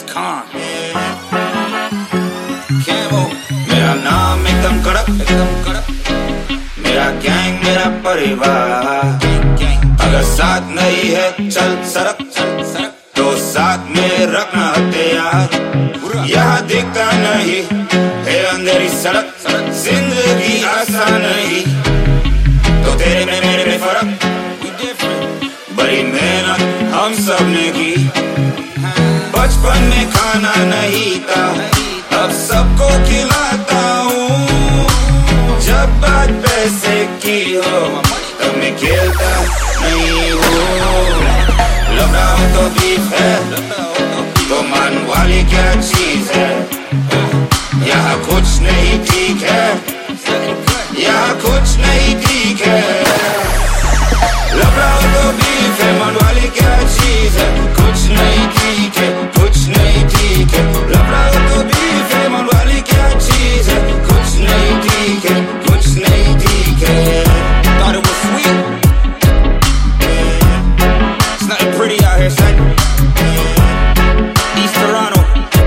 खान। मेरा नाम एकदम कड़क, मेरा गैंग मेरा परिवार। अगर साथ नहीं है चल सरक, तो साथ में रखना हथियार। यहाँ दिखता नहीं है अंधेरी सड़क, जिंदगी आसान नहीं, तो तेरे में मेरे में फर्क। बड़ी मेहनत हम सब ने की, बचपन में खाना नहीं था, अब सबको खिलाता हूँ। जब बात पैसे की हो तब मैं खेलता नहीं हूँ। लफड़ा हो तो बीफ है, तो मान वाली क्या चीज है। यहाँ कुछ नहीं ठीक है, यहाँ कुछ नहीं ठीक है। लफड़ा हो तो बीफ है, मान वाली क्या चीज है। कुछ नहीं ठीक है, कुछ नहीं ठीक है। लफड़ा हो तो बीफ है, मान वाली क्या चीज है। कुछ नहीं ठीक है, कुछ नहीं ठीक है। Thought it was sweet. It's nothing pretty out here, son. East Toronto.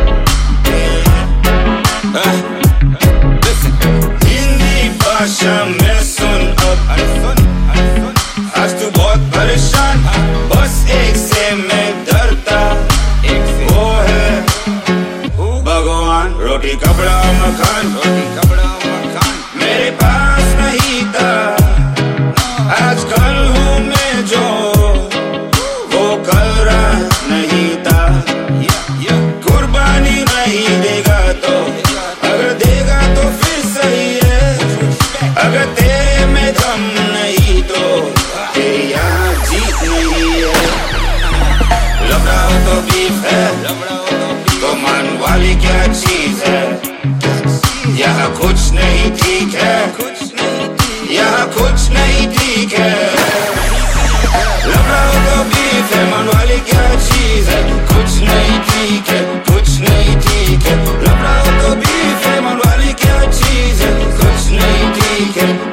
Listen. Hindi भाषा में सुन अब, आज तू बहुत परेशान, बस एक से मैं डरता, वो है भगवान। रोटी कपड़ा मकान, मेरे पास नहीं था, आज कल हूँ मैं जो वो कल रहा नहीं था। कुर्बानी नहीं देगा तो, अगर देगा तो फिर सही है। अगर तेरे में दम नहीं तो तेरी यहाँ जीत नहीं है। लफड़ा हो तो बीफ है, तो मान वाली क्या चीज है। यहाँ कुछ नहीं ठीक है, यहाँ कुछ नहीं ठीक है। लफड़ा हो तो बीफ है, मान वाली क्या चीज है। कुछ नहीं ठीक है, कुछ नहीं ठीक है। लफड़ा हो तो बीफ है, मान वाली क्या चीज है। कुछ नहीं ठीक है।